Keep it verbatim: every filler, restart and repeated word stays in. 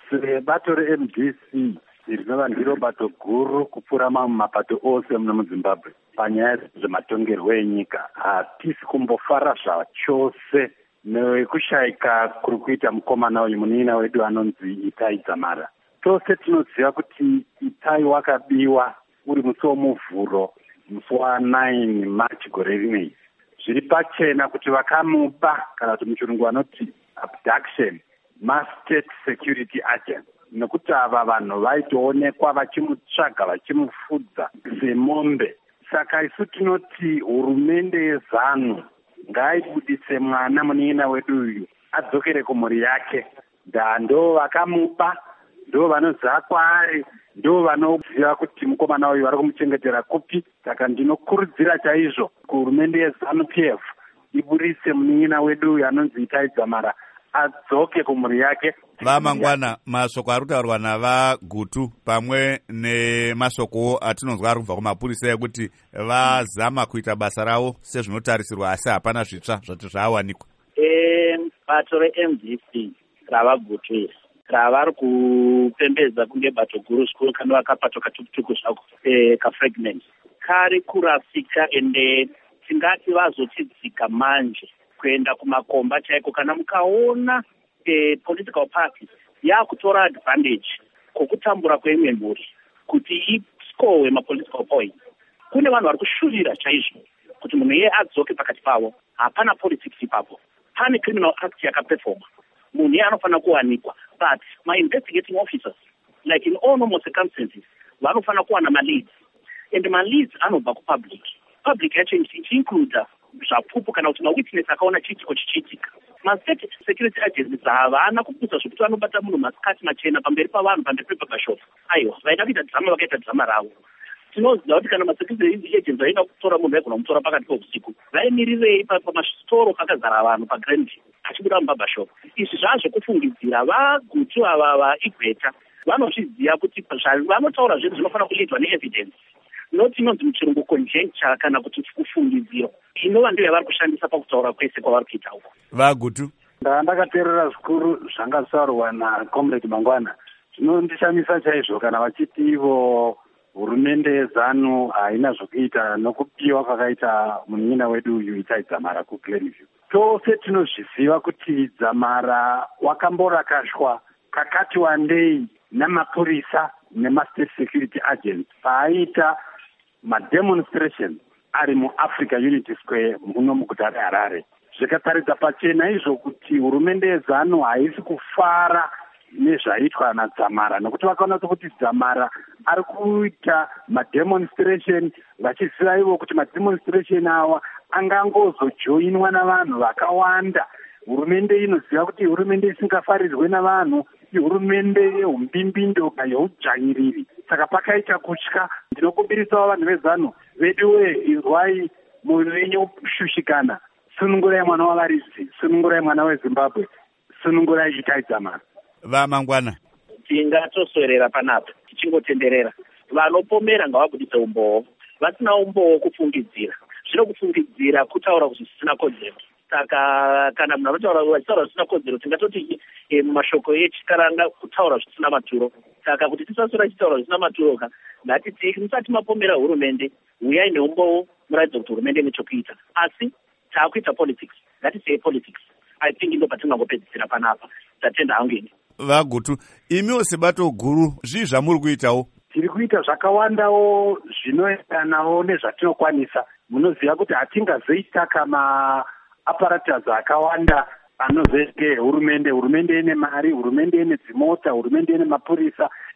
sebato re-M D C rinova ndiro bato guru kupfuura mamwe mapato ose muno muZimbabwe panyaya dzematongerwo enyika, hatisi kumbofara zvachose nekushayika kuri kuita mukomana uyu munin'ina wedu anonzi Itai Dzamara. Tose tinoziva kuti Itai wakabiwa uri musi womuvhuro musi wa9 March gore rinei. Zviri pachena kuti vakamuba, kana kuti muchirungu vanoti abduction, ma-state security agent, nekuti ava vanhu vaitoonekwa vachimutsvaga vachimufudza semombe. Saka isu tinoti hurumende yeZANU ngaibudise mwana munin'ina wedu uyu adzokere kumhuri yake. Ndo vakamuba, ndo vanoziva kwaari, ndo vanoziva kuti mukomana uyu vari kumuchengetera kupi. Saka ndinokurudzira chaizvo kuhurumende yeZANU P F iburise munin'ina wedu uyu anonzi Itai Dzamara adzoke kumhuri yake. Vamangwana, masoko ari kutaurwa navaGutu pamwe nemasoko atinonzwa ari kubva kumapurisa ekuti vazama kuita basa ravo sezvinotarisirwa asi hapana zvitsva zvati zvawanikwa. E, bato re-M D C ravaGutu iri ravari kupembedza kunge bato guru zvikuru kanova kapato katukutuku zvako e, kafragment kari kurasika ende tingati vazochidzika manje kuenda kumakomba chaiko. Kana mukaona e, political parties yakutora advantage kokutambura kweimwe mhuri kuti iscowe mapolitical points. Kune vanhu vari kushurira chaizvo kuti munhu iye adzoke pakati pavo. Hapana politics ipapo, pane criminal act yakaperforma, munhu iye anofanira kuwanikwa. But my investigating officers, like in all normal circumstances, vanofanira kuwana ma-leads, and ma-leads anobva kupublic. Public yacho ichiincluda zvapfupu kana kuti mawitness akaona chiitiko chichiitika. Ma-state security agents havana kuputsa zvokuti vanobata munhu masikati machena pamberi pavanhu pamberi pepabashop. Aiwa, vaida kuita dhama vakaita dhama ravo. Tinoziva kuti kana ma-security agents vaida kutora munhu vaigona kumutora pakati peusiku, vaimirirei pamasitoro pakazara vanhu pagrand achibuda mubabashop. Izvi zvazvo kufungidzira vaGutu ava vaIgweta vanozviziva kuti vanotaura zvinhu zvinofanira kuitwa neevidence, not inonzi muchirungu conjecture kana kuti kufungidziro inova ndiyo yavari kushandisa pakutaura kwese kwavari kuita uko. VaGutu, ndandakateerera zvikuru zvanga zvisaurwa naComrade Mangwana. Zvinondishamisa chaizvo kana vachiti ivo hurumende yeZANU haina zvokuita nokupiwa kwakaita munin'ina wedu uyu Itai Dzamara kuGlenview. Tose tinozviziva kuti Dzamara wakamborakashwa kakati wandei namapurisa nema-state security agents paaita mademonstration ari muAfrica Unity Square muno muguta reHarare. Zvikataridza pachena izvo kuti hurumende yeZANU haisi kufara nezvaitwa naDzamara, nokuti vakaona kuti Dzamara ari kuita mademonstration vachiziva ivo kuti mademonstration awa angangozojoinwa navanhu vakawanda. Hurumende inoziva kuti hurumende isingafarirwe navanhu ihurumende yehumbimbindo yehudzvanyiriri. Saka pakaita kutya. Ndinokumbirisawo vanhu veZANU veduwe, inzwai mwoyo wenyu kushushikana. Sunungurai mwana wavaridzi, sunungurai mwana weZimbabwe, sunungurai Itai Dzamara. Vamangwana, tingatoswerera panapa tichingotenderera. Vanopomera ngavabudise umbowo, vasina umbowo kufungidzira. Zvino kufungidzira kutaura kuti zvisina kodzero. Saka kana munhu anotaura vachitaura zvisina kodzero, tingatoti e, mashoko echikaranga kutaura zvisina maturo. Saka kuti tisasora chitaura zvisina maturo ka ngatiti musati mapomera hurumende, uyai neumbowo muratidze kuti hurumende ine chokuita. Asi taakuita politics, ngatisei politics. I think ndo patingangopedzisira panapa. Tatenda hangu ini. VaGutu, imiwo sebato guru zvii zvamuri kuitawo? Tiri kuita zvakawandawo zvinoendanawo nezvatinokwanisa. Munoziva kuti hatingazoitaka ma-apparatus akawanda anozenge hurumende. Hurumende ine mari, hurumende ine dzimota, hurumende ine mapurisa,